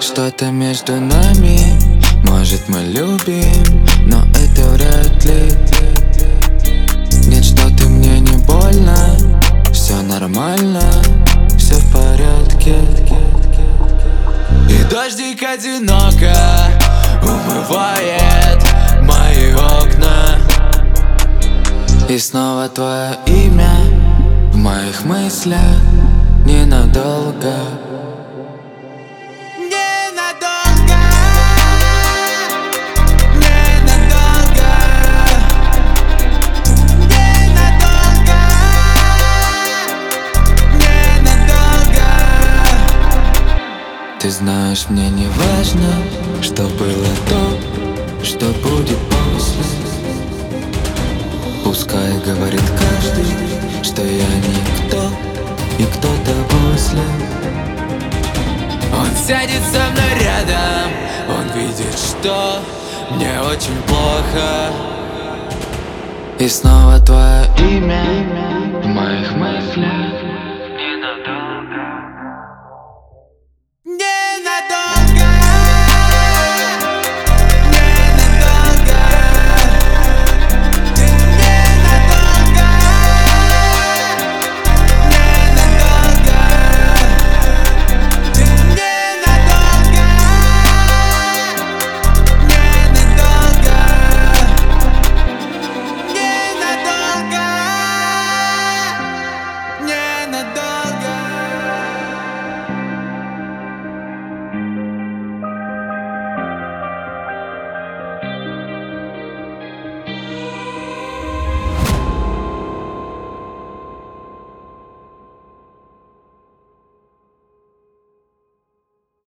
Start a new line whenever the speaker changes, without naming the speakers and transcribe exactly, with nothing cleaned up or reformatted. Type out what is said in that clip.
Что-то между нами, может мы любим, но это вряд ли. Нет, что ты мне не больно, все нормально, все в порядке. И дождик одиноко умывает мои окна. И снова твое имя в моих мыслях ненадолго. Ненадолго, ненадолго, ненадолго, ненадолго. Ты знаешь, мне не важно, что было до, что будет после. Пускай говорит каждый, что я никто и кто-то после. Он сядет со мной рядом, он видит, что мне очень плохо. И снова твое имя в моих мыслях